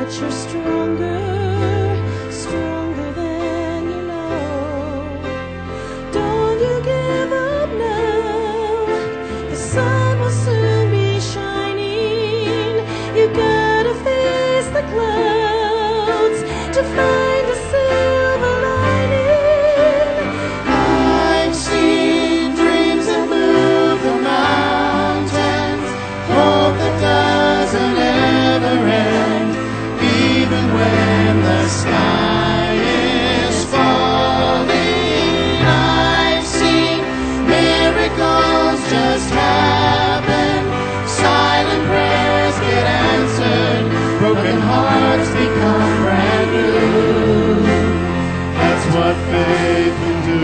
that you're stronger, stronger than you know. Don't you give up now. The sun will soon be shining. You gotta face the clouds to find a silver lining. I've seen dreams that move the mountains, hope that doesn't ever end, even when the sky is falling. I've seen miracles just happen, silent prayers get answered, broken hearts become brand new. That's what faith can do.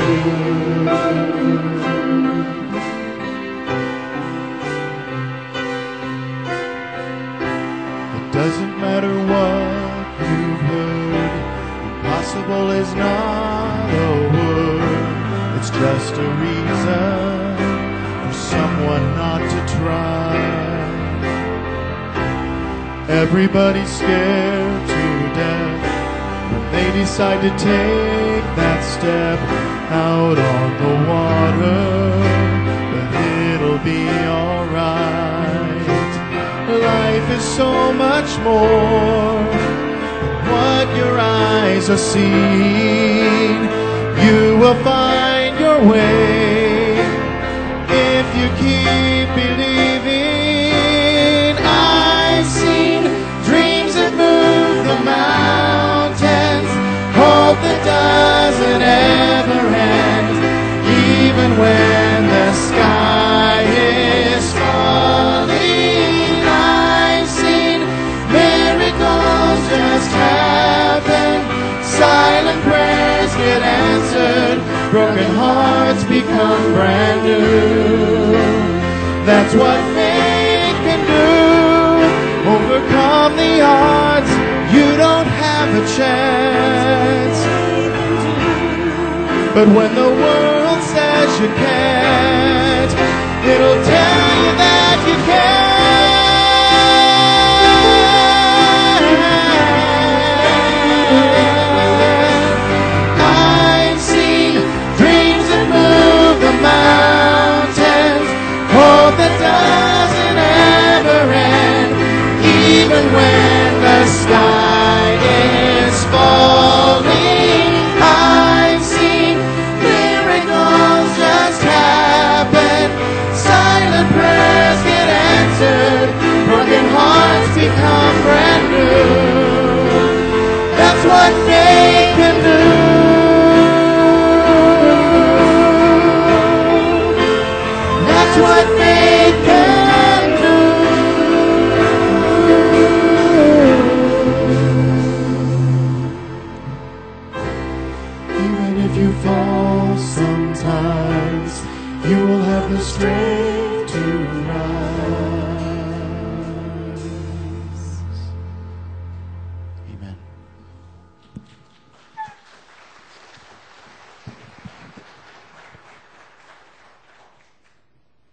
It doesn't matter what you've heard, impossible is not a word. It's just a reason for someone not to try. Everybody's scared to death when they decide to take that step out on the water, but it'll be alright. Life is so much more than what your eyes are seeing. You will find your way if you keep believing. I've seen dreams that move the mountains, hope that doesn't ever end, even when the sky is falling. I've seen miracles just happen, silent prayers get answered, broken hearts become brand new. That's what faith can do. Overcome the odds, you don't have a chance. But when the world says you can't, it'll tell you that you can. I've seen dreams that move the mountains, hope that doesn't ever end, even when the sky is falling. I've seen miracles just happen, silent prayers get answered, broken hearts become brand new. That's what faith can do. That's what faith can do. Even if you fall sometimes, you will have the strength to rise. Amen.